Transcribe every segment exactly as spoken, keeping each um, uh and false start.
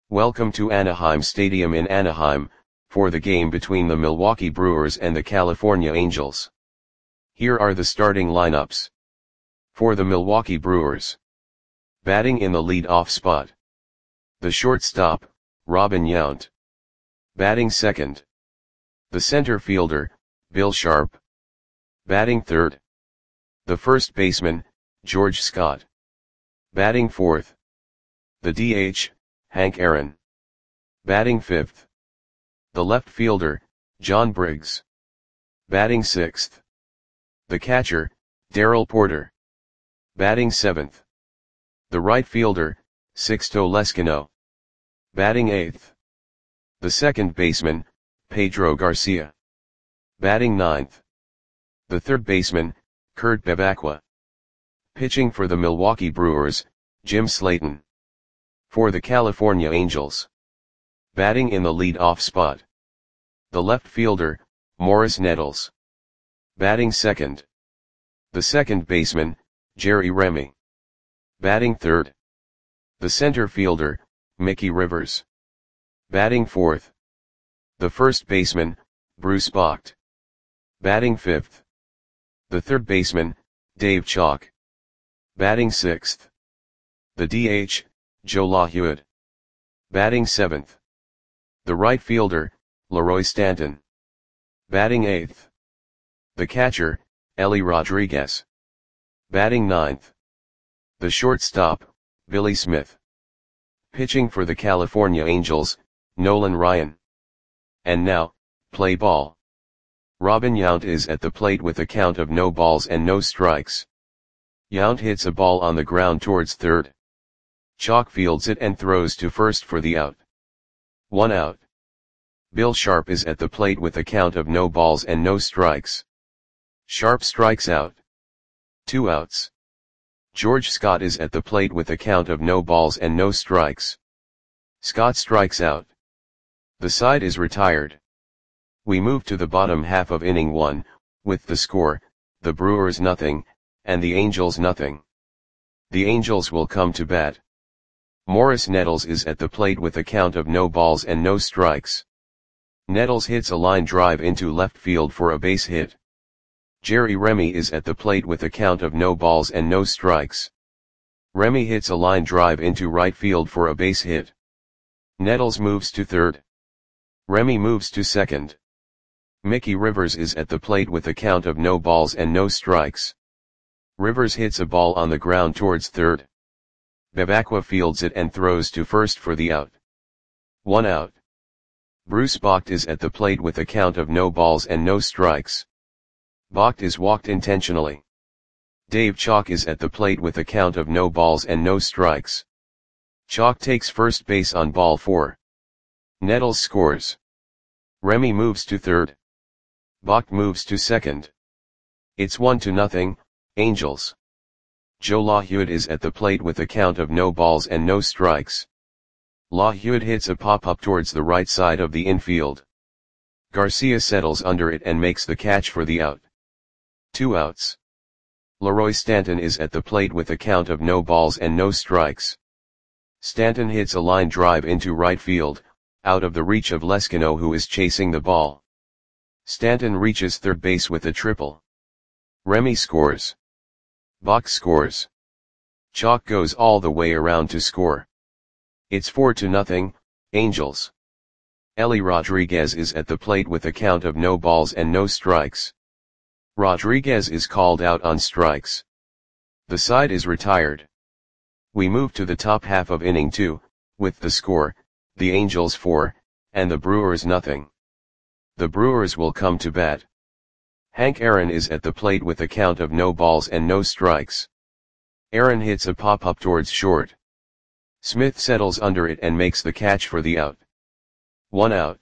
Welcome to Anaheim Stadium in Anaheim, for the game between the Milwaukee Brewers and the California Angels. Here are the starting lineups. For the Milwaukee Brewers. Batting in the lead-off spot. The shortstop, Robin Yount. Batting second. The center fielder, Bill Sharp. Batting third. The first baseman, George Scott. Batting fourth. The D H, Hank Aaron. Batting fifth. The left fielder, John Briggs. Batting sixth. The catcher, Darrell Porter. Batting seventh. The right fielder, Sixto Lezcano. Batting eighth. The second baseman, Pedro Garcia. Batting ninth. The third baseman, Kurt Bevacqua. Pitching for the Milwaukee Brewers, Jim Slayton. For the California Angels. Batting in the lead-off spot. The left fielder, Morris Nettles. Batting second. The second baseman, Jerry Remy. Batting third. The center fielder, Mickey Rivers. Batting fourth. The first baseman, Bruce Bocht. Batting fifth. The third baseman, Dave Chalk. Batting sixth. The D H, Joe LaHude. Batting seventh. The right fielder, Leroy Stanton. Batting eighth. The catcher, Ellie Rodriguez. Batting ninth. The shortstop, Billy Smith. Pitching for the California Angels, Nolan Ryan. And now, play ball. Robin Yount is at the plate with a count of no balls and no strikes. Yount hits a ball on the ground towards third. Chalk fields it and throws to first for the out. One out. Bill Sharp is at the plate with a count of no balls and no strikes. Sharp strikes out. Two outs. George Scott is at the plate with a count of no balls and no strikes. Scott strikes out. The side is retired. We move to the bottom half of inning one, with the score, the Brewers nothing, and the Angels nothing. The Angels will come to bat. Morris Nettles is at the plate with a count of no balls and no strikes. Nettles hits a line drive into left field for a base hit. Jerry Remy is at the plate with a count of no balls and no strikes. Remy hits a line drive into right field for a base hit. Nettles moves to third. Remy moves to second. Mickey Rivers is at the plate with a count of no balls and no strikes. Rivers hits a ball on the ground towards third. Bevacqua fields it and throws to first for the out. One out. Bruce Bocht is at the plate with a count of no balls and no strikes. Bocht is walked intentionally. Dave Chalk is at the plate with a count of no balls and no strikes. Chalk takes first base on ball four. Nettles scores. Remy moves to third. Bocht moves to second. It's one to nothing, Angels. Joe LaHude is at the plate with a count of no balls and no strikes. LaHude hits a pop-up towards the right side of the infield. Garcia settles under it and makes the catch for the out. Two outs. Leroy Stanton is at the plate with a count of no balls and no strikes. Stanton hits a line drive into right field, out of the reach of Lezcano, who is chasing the ball. Stanton reaches third base with a triple. Remy scores. Bocht scores. Chalk goes all the way around to score. It's four to nothing, Angels. Ellie Rodriguez is at the plate with a count of no balls and no strikes. Rodriguez is called out on strikes. The side is retired. We move to the top half of inning two, with the score, the Angels four, and the Brewers nothing. The Brewers will come to bat. Hank Aaron is at the plate with a count of no balls and no strikes. Aaron hits a pop-up towards short. Smith settles under it and makes the catch for the out. One out.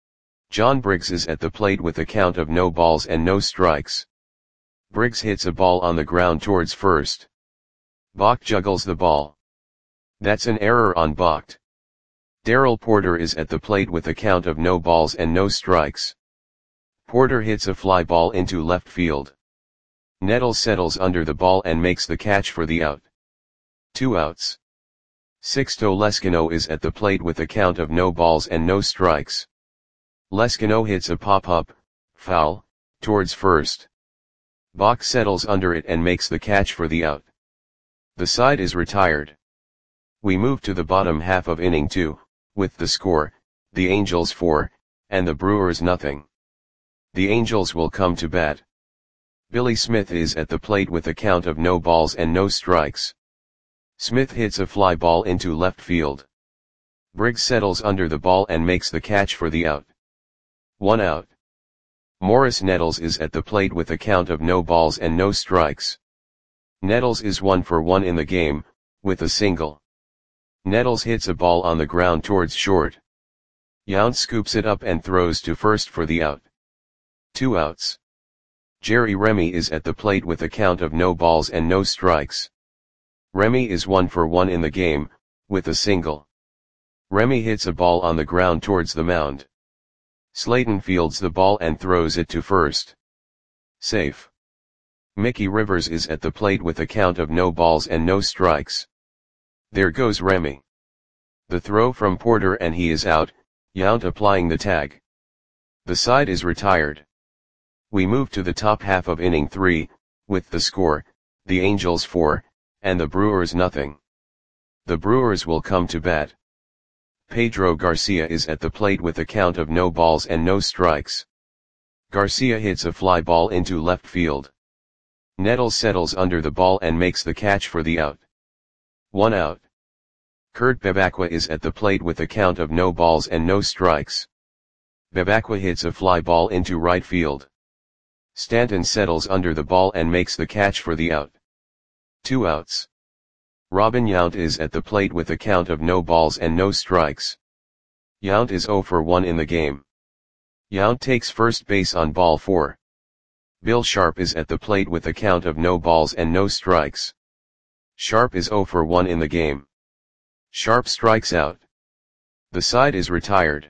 John Briggs is at the plate with a count of no balls and no strikes. Briggs hits a ball on the ground towards first. Bocht juggles the ball. That's an error on Bocht. Darrell Porter is at the plate with a count of no balls and no strikes. Porter hits a fly ball into left field. Nettles settles under the ball and makes the catch for the out. Two outs. Sixto Lescano is at the plate with a count of no balls and no strikes. Lescano hits a pop-up, foul, towards first. Bach settles under it and makes the catch for the out. The side is retired. We move to the bottom half of inning two, with the score, the Angels four, and the Brewers nothing. The Angels will come to bat. Billy Smith is at the plate with a count of no balls and no strikes. Smith hits a fly ball into left field. Briggs settles under the ball and makes the catch for the out. One out. Morris Nettles is at the plate with a count of no balls and no strikes. Nettles is one for one in the game, with a single. Nettles hits a ball on the ground towards short. Yount scoops it up and throws to first for the out. Two outs. Jerry Remy is at the plate with a count of no balls and no strikes. Remy is one for one in the game, with a single. Remy hits a ball on the ground towards the mound. Slayton fields the ball and throws it to first. Safe. Mickey Rivers is at the plate with a count of no balls and no strikes. There goes Remy. The throw from Porter and he is out, Yount applying the tag. The side is retired. We move to the top half of inning three, with the score, the Angels four, and the Brewers nothing. The Brewers will come to bat. Pedro Garcia is at the plate with a count of no balls and no strikes. Garcia hits a fly ball into left field. Nettles settles under the ball and makes the catch for the out. One out. Kurt Bevacqua is at the plate with a count of no balls and no strikes. Bevacqua hits a fly ball into right field. Stanton settles under the ball and makes the catch for the out. Two outs. Robin Yount is at the plate with a count of no balls and no strikes. Yount is zero for one in the game. Yount takes first base on ball four. Bill Sharp is at the plate with a count of no balls and no strikes. Sharp is zero for one in the game. Sharp strikes out. The side is retired.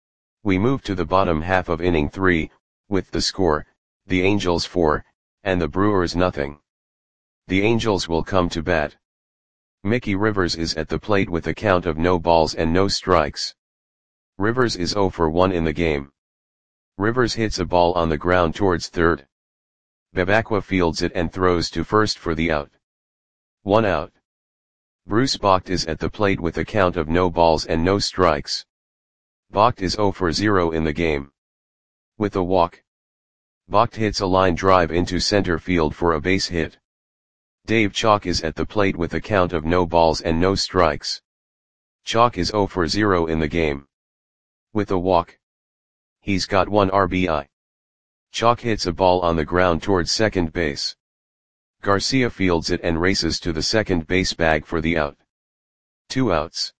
We move to the bottom half of inning three, with the score, the Angels four, and the Brewers nothing. The Angels will come to bat. Mickey Rivers is at the plate with a count of no balls and no strikes. Rivers is zero for one in the game. Rivers hits a ball on the ground towards third. Bevacqua fields it and throws to first for the out. One out. Bruce Bocht is at the plate with a count of no balls and no strikes. Bocht is zero for zero in the game. With a walk. Bocht hits a line drive into center field for a base hit. Dave Chalk is at the plate with a count of no balls and no strikes. Chalk is zero for zero in the game. With a walk. He's got one R B I. Chalk hits a ball on the ground towards second base. Garcia fields it and races to the second base bag for the out. Two outs.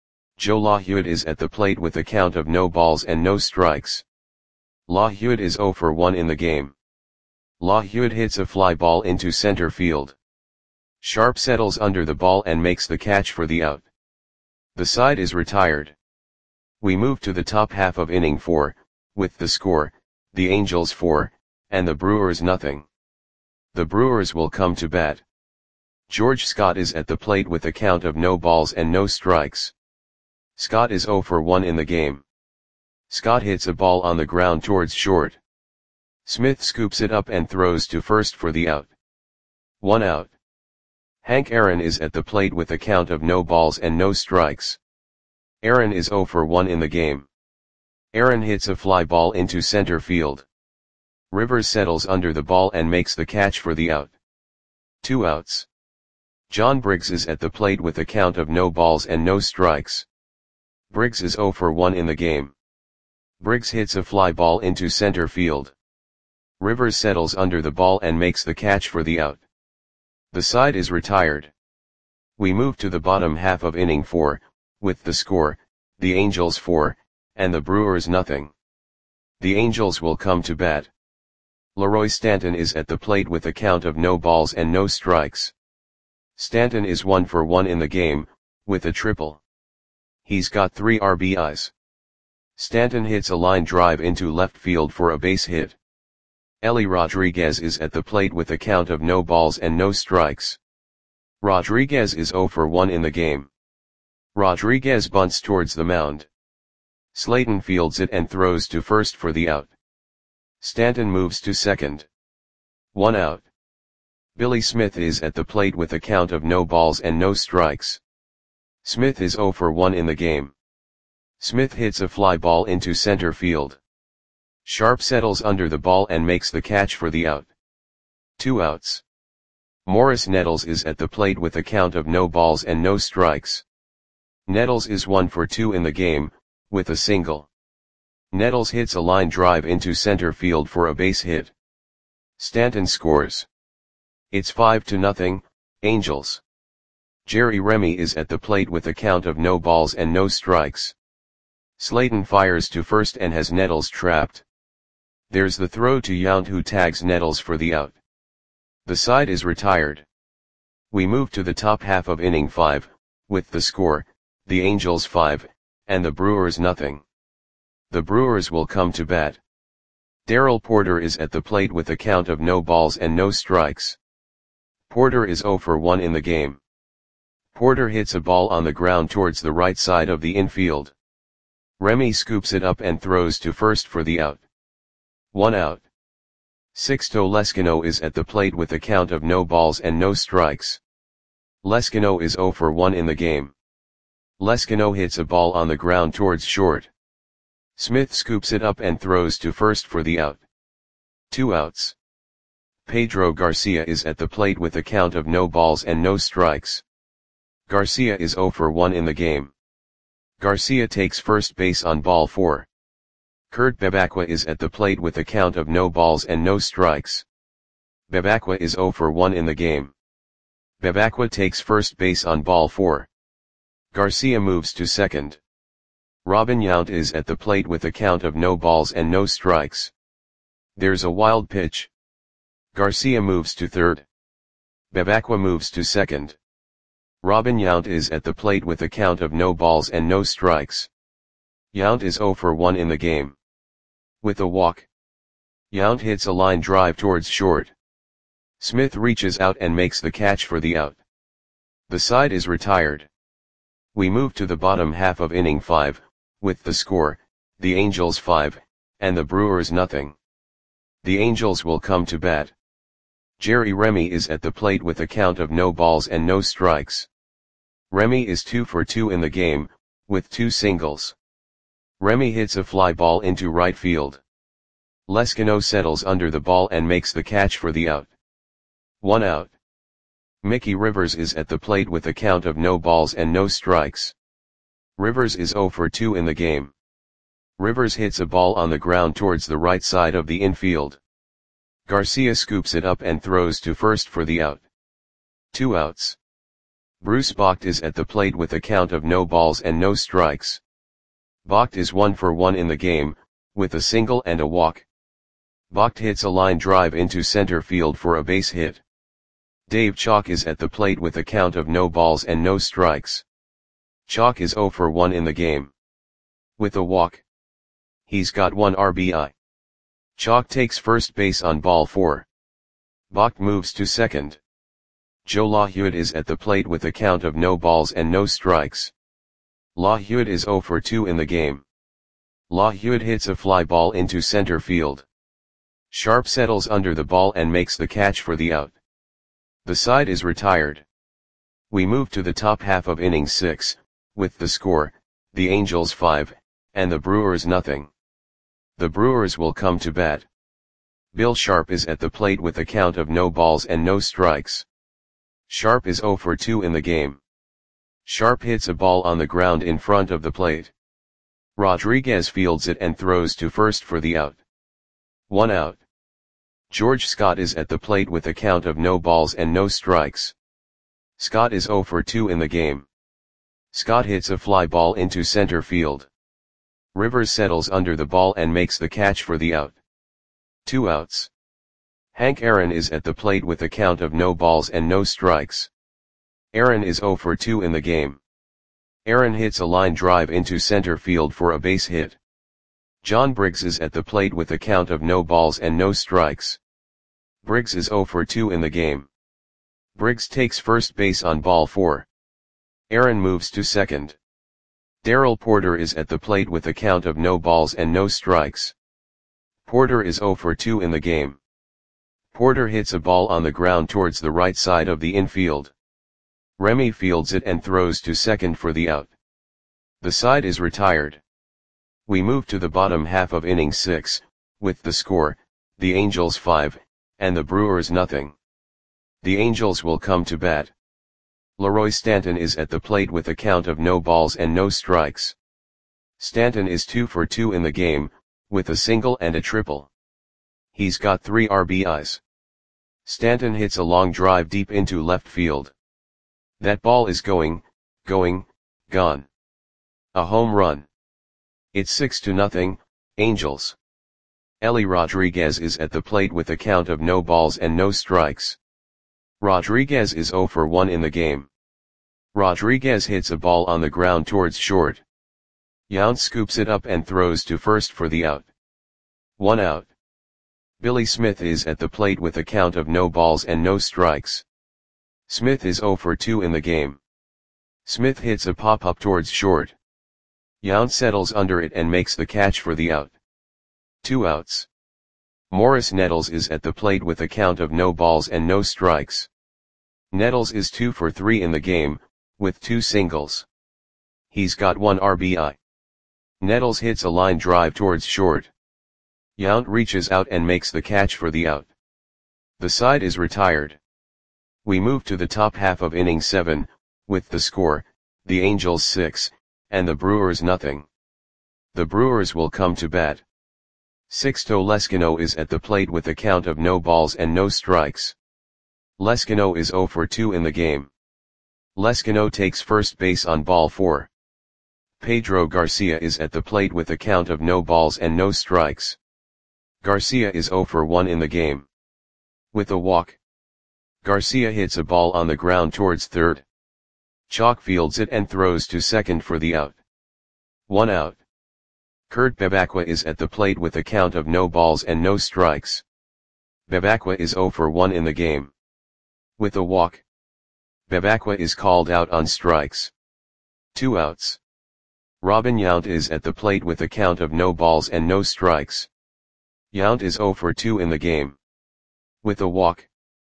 Joe LaHewitt is at the plate with a count of no balls and no strikes. LaHewitt is zero for one in the game. LaHewitt hits a fly ball into center field. Sharp settles under the ball and makes the catch for the out. The side is retired. We move to the top half of inning four, with the score, the Angels four, and the Brewers nothing. The Brewers will come to bat. George Scott is at the plate with a count of no balls and no strikes. Scott is zero for one in the game. Scott hits a ball on the ground towards short. Smith scoops it up and throws to first for the out. One out. Hank Aaron is at the plate with a count of no balls and no strikes. Aaron is zero for one in the game. Aaron hits a fly ball into center field. Rivers settles under the ball and makes the catch for the out. Two outs. John Briggs is at the plate with a count of no balls and no strikes. Briggs is zero for one in the game. Briggs hits a fly ball into center field. Rivers settles under the ball and makes the catch for the out. The side is retired. We move to the bottom half of inning four, with the score, the Angels four, and the Brewers nothing. The Angels will come to bat. Leroy Stanton is at the plate with a count of no balls and no strikes. Stanton is one for one in the game, with a triple. He's got three R B Is. Stanton hits a line drive into left field for a base hit. Ellie Rodriguez is at the plate with a count of no balls and no strikes. Rodriguez is zero for one in the game. Rodriguez bunts towards the mound. Slayton fields it and throws to first for the out. Stanton moves to second. One out. Billy Smith is at the plate with a count of no balls and no strikes. Smith is oh for one in the game. Smith hits a fly ball into center field. Sharp settles under the ball and makes the catch for the out. Two outs. Morris Nettles is at the plate with a count of no balls and no strikes. Nettles is one for two in the game, with a single. Nettles hits a line drive into center field for a base hit. Stanton scores. It's five to nothing, Angels. Jerry Remy is at the plate with a count of no balls and no strikes. Slayton fires to first and has Nettles trapped. There's the throw to Yount, who tags Nettles for the out. The side is retired. We move to the top half of inning five, with the score, the Angels five, and the Brewers nothing. The Brewers will come to bat. Darrell Porter is at the plate with a count of no balls and no strikes. Porter is oh for one in the game. Porter hits a ball on the ground towards the right side of the infield. Remy scoops it up and throws to first for the out. One out. Sixto Leskino is at the plate with a count of no balls and no strikes. Leskino is oh for one in the game. Leskino hits a ball on the ground towards short. Smith scoops it up and throws to first for the out. Two outs. Pedro Garcia is at the plate with a count of no balls and no strikes. Garcia is oh for one in the game. Garcia takes first base on ball four. Kurt Bebacqua is at the plate with a count of no balls and no strikes. Bebacqua is oh for one in the game. Bebacqua takes first base on ball four. Garcia moves to second. Robin Yount is at the plate with a count of no balls and no strikes. There's a wild pitch. Garcia moves to third. Bebacqua moves to second. Robin Yount is at the plate with a count of no balls and no strikes. Yount is oh for one in the game. With a walk. Yount hits a line drive towards short. Smith reaches out and makes the catch for the out. The side is retired. We move to the bottom half of inning five, with the score, the Angels five, and the Brewers nothing. The Angels will come to bat. Jerry Remy is at the plate with a count of no balls and no strikes. Remy is two for two in the game, with two singles. Remy hits a fly ball into right field. Leskino settles under the ball and makes the catch for the out. One out. Mickey Rivers is at the plate with a count of no balls and no strikes. Rivers is oh for two in the game. Rivers hits a ball on the ground towards the right side of the infield. Garcia scoops it up and throws to first for the out. Two outs. Bruce Bocht is at the plate with a count of no balls and no strikes. Bocht is one for one in the game, with a single and a walk. Bocht hits a line drive into center field for a base hit. Dave Chalk is at the plate with a count of no balls and no strikes. Chalk is oh for one in the game. With a walk. He's got one R B I. Chalk takes first base on ball four. Bocht moves to second. Joe LaHewitt is at the plate with a count of no balls and no strikes. LaHewitt is oh for two in the game. LaHewitt hits a fly ball into center field. Sharp settles under the ball and makes the catch for the out. The side is retired. We move to the top half of inning six, with the score, the Angels five, and the Brewers nothing. The Brewers will come to bat. Bill Sharp is at the plate with a count of no balls and no strikes. Sharp is oh for two in the game. Sharp hits a ball on the ground in front of the plate. Rodriguez fields it and throws to first for the out. One out. George Scott is at the plate with a count of no balls and no strikes. Scott is oh for two in the game. Scott hits a fly ball into center field. Rivers settles under the ball and makes the catch for the out. Two outs. Hank Aaron is at the plate with a count of no balls and no strikes. Aaron is oh for two in the game. Aaron hits a line drive into center field for a base hit. John Briggs is at the plate with a count of no balls and no strikes. Briggs is oh for two in the game. Briggs takes first base on ball four. Aaron moves to second. Darrell Porter is at the plate with a count of no balls and no strikes. Porter is zero for two in the game. Porter hits a ball on the ground towards the right side of the infield. Remy fields it and throws to second for the out. The side is retired. We move to the bottom half of inning six, with the score, the Angels five, and the Brewers nothing. The Angels will come to bat. Leroy Stanton is at the plate with a count of no balls and no strikes. Stanton is two for two in the game, with a single and a triple. He's got three R B Is. Stanton hits a long drive deep into left field. That ball is going, going, gone. A home run. It's six to nothing, Angels. Ellie Rodriguez is at the plate with a count of no balls and no strikes. Rodriguez is zero for one in the game. Rodriguez hits a ball on the ground towards short. Yount scoops it up and throws to first for the out. One out. Billy Smith is at the plate with a count of no balls and no strikes. Smith is zero for two in the game. Smith hits a pop-up towards short. Yount settles under it and makes the catch for the out. Two outs. Morris Nettles is at the plate with a count of no balls and no strikes. Nettles is two for three in the game, with two singles. He's got one R B I. Nettles hits a line drive towards short. Yount reaches out and makes the catch for the out. The side is retired. We move to the top half of inning seven, with the score, the Angels six, and the Brewers nothing. The Brewers will come to bat. Sixto Leskino is at the plate with a count of no balls and no strikes. Leskino is zero for two in the game. Leskino takes first base on ball four. Pedro Garcia is at the plate with a count of no balls and no strikes. Garcia is zero for one in the game. With a walk. Garcia hits a ball on the ground towards third. Chalk fields it and throws to second for the out. One out. Kurt Bevacqua is at the plate with a count of no balls and no strikes. Bevacqua is zero for one in the game. With a walk. Bevacqua is called out on strikes. Two outs. Robin Yount is at the plate with a count of no balls and no strikes. Yount is zero for two in the game. With a walk.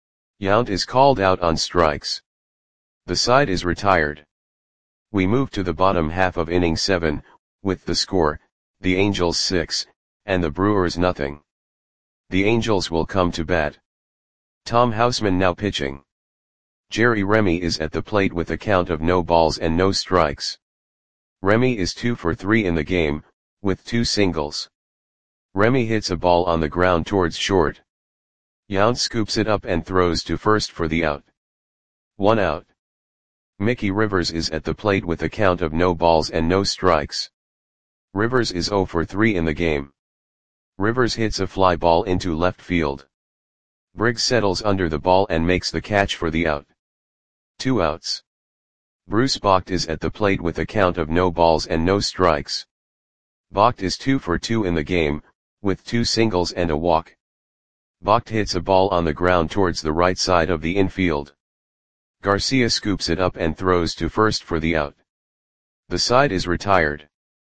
Yount is called out on strikes. The side is retired. We move to the bottom half of inning seven, with the score, the Angels six, and the Brewers nothing. The Angels will come to bat. Tom Houseman now pitching. Jerry Remy is at the plate with a count of no balls and no strikes. Remy is two for three in the game, with two singles. Remy hits a ball on the ground towards short. Yount scoops it up and throws to first for the out. One out. Mickey Rivers is at the plate with a count of no balls and no strikes. Rivers is zero for three in the game. Rivers hits a fly ball into left field. Briggs settles under the ball and makes the catch for the out. Two outs. Bruce Bocht is at the plate with a count of no balls and no strikes. Bocht is two for two in the game, with two singles and a walk. Bocht hits a ball on the ground towards the right side of the infield. Garcia scoops it up and throws to first for the out. The side is retired.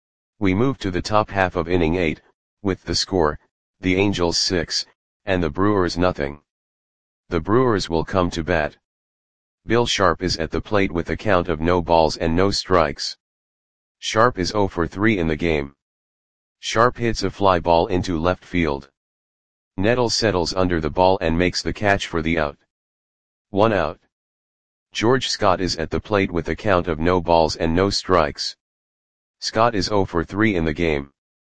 We move to the top half of inning eight, with the score, the Angels six, and the Brewers nothing. The Brewers will come to bat. Bill Sharp is at the plate with a count of no balls and no strikes. Sharp is zero for three in the game. Sharp hits a fly ball into left field. Nettles settles under the ball and makes the catch for the out. One out. George Scott is at the plate with a count of no balls and no strikes. Scott is zero for three in the game.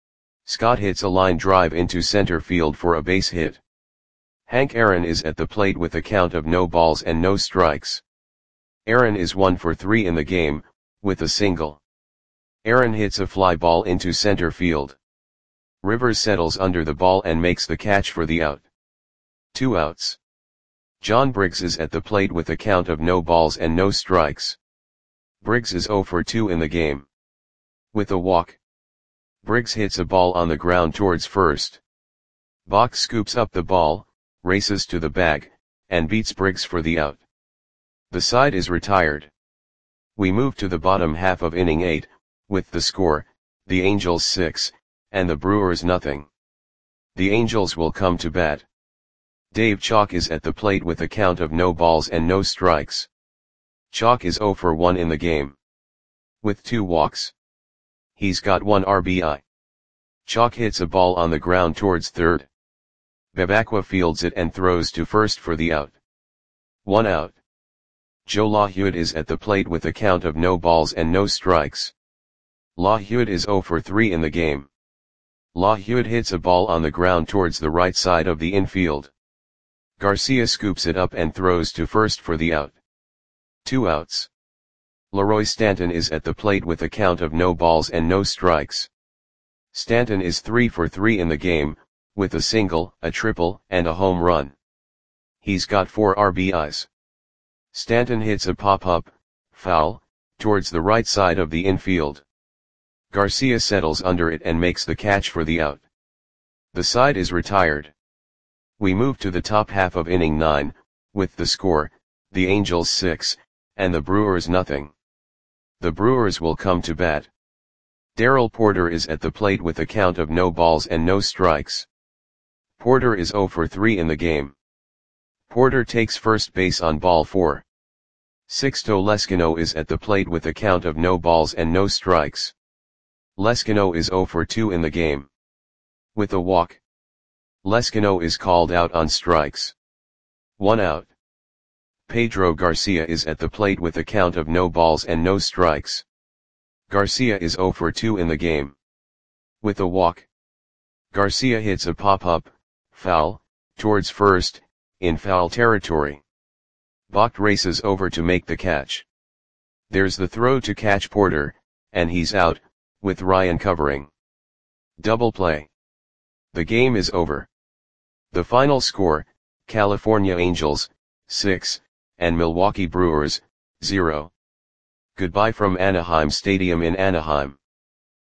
Scott hits a line drive into center field for a base hit. Hank Aaron is at the plate with a count of no balls and no strikes. Aaron is one for three in the game, with a single. Aaron hits a fly ball into center field. Rivers settles under the ball and makes the catch for the out. Two outs. John Briggs is at the plate with a count of no balls and no strikes. Briggs is zero for two in the game. With a walk. Briggs hits a ball on the ground towards first. Bocht scoops up the ball, races to the bag, and beats Briggs for the out. The side is retired. We move to the bottom half of inning eight, with the score, the Angels six, and the Brewers nothing. The Angels will come to bat. Dave Chalk is at the plate with a count of no balls and no strikes. Chalk is zero for one in the game, with two walks. He's got one R B I. Chalk hits a ball on the ground towards third. Bebacqua fields it and throws to first for the out. One out. Joe LaHewitt is at the plate with a count of no balls and no strikes. LaHewitt is zero for three in the game. LaHewitt hits a ball on the ground towards the right side of the infield. Garcia scoops it up and throws to first for the out. Two outs. Leroy Stanton is at the plate with a count of no balls and no strikes. Stanton is three for three in the game, with a single, a triple, and a home run. He's got four R B Is. Stanton hits a pop-up, foul, towards the right side of the infield. Garcia settles under it and makes the catch for the out. The side is retired. We move to the top half of inning nine, with the score, the Angels six, and the Brewers nothing. The Brewers will come to bat. Darrell Porter is at the plate with a count of no balls and no strikes. Porter is zero for three in the game. Porter takes first base on ball four. Sixto Leskino is at the plate with a count of no balls and no strikes. Leskino is zero for two in the game, with a walk. Leskino is called out on strikes. One out. Pedro Garcia is at the plate with a count of no balls and no strikes. Garcia is zero for two in the game, with a walk. Garcia hits a pop-up, foul, towards first, in foul territory. Vogt races over to make the catch. There's the throw to catch Porter, and he's out, with Ryan covering. Double play. The game is over. The final score, California Angels, six, and Milwaukee Brewers, zero. Goodbye from Anaheim Stadium in Anaheim.